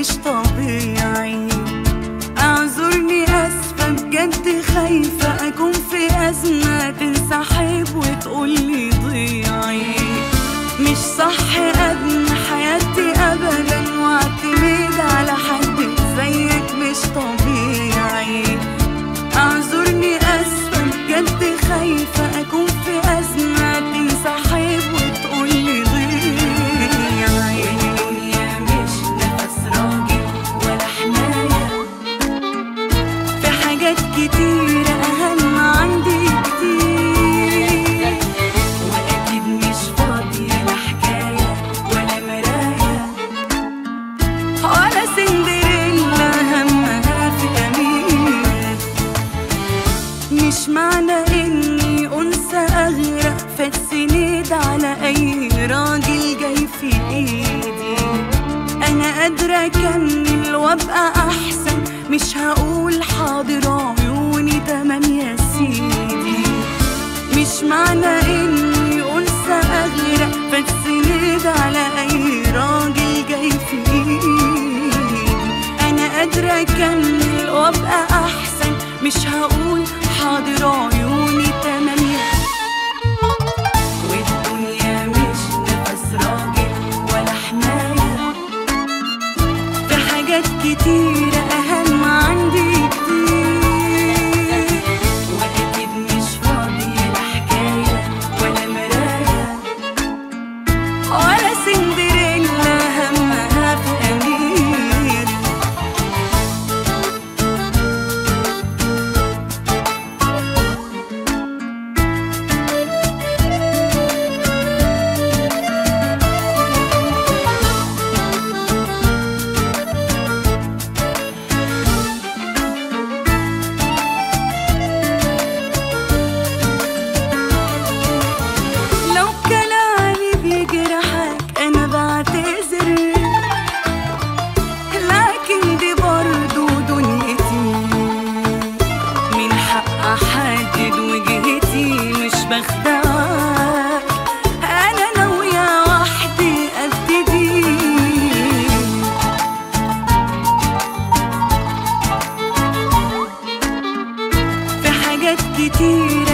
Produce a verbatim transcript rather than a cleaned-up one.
طبيعي. اعذرني اسفة بجد، خايفة اكون في ازمة تنسحب وتقولي ضيعي. مش صح ابني حياتي ابدا واعتمد على حد زيك، مش طبيعي. اعذرني اسفة بجد، خايفة اكون في ازمة تنسحب وتقولي ضيعي. الدنيا مش نفس راجل ولا حماية، في حاجات كتيرة اهم عندي كتير، واكيد مش فاضية لا حكاية ولا مراية ولا سندريلا همها في امير. مش معنى اني انثى اغرق فاتسند على اي راجل جاي في ايدي. انا قادرة اكمل وابقى احسن، مش هقول حاضر عيوني تمام يا سيدي. مش معنى اني انثى اغرق فاتسند على اي راجل جاي في ايدي. انا قادرة اكمل وابقى احسن، مش هقول حاضر عيوني تمام يا. والدنيا مش نفس راجل ولا حماية، في حاجات كتيرة اهم عندي كتير، واكيد مش فاضية لا حكاية ولا مراية ولا سندريلا همها في امير. لو كلامي بيجرحك انا بعتذر، لكن دي برضو دنيتي، من حق احدد وجهتي مش بخدعك. انا ناوية وحدي ابتدي، في حاجات كتير